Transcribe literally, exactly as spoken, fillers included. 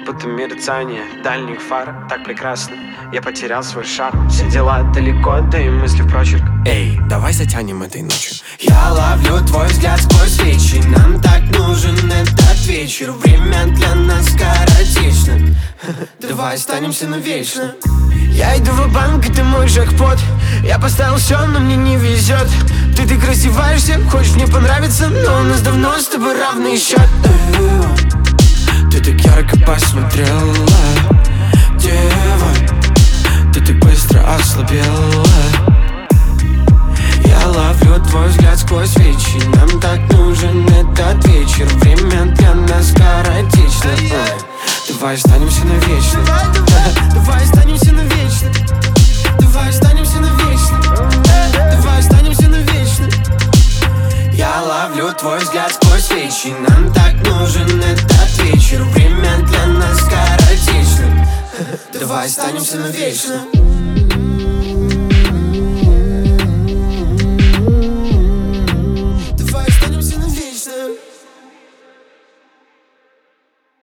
будто мерцание дальних фар. Так прекрасно, я потерял свой шарм. Все дела далеко, да и мысли в прочерк. Эй, давай затянем этой ночью. Я ловлю твой взгляд сквозь свечи. Нам так нужен этот вечер. Время для нас скоротечно. Давай останемся навечно. Я иду в банк, и ты мой джекпот. Я поставил все, но мне не везет. Ты так раздеваешься, хочешь мне понравиться, но у нас давно с тобой равный счет. Ты так ярко посмотрела, дева, ты так быстро ослабела. Я ловлю твой взгляд сквозь свечи. Нам так нужен этот вечер. Время для нас скоротечно. Давай останемся навечно. Давай останемся навечно. Давай останемся навечно. Давай останемся навечно. Я ловлю твой взгляд сквозь свечи. Нам так нужен этот вечер. Время для нас скоротечно. Давай останемся навечно.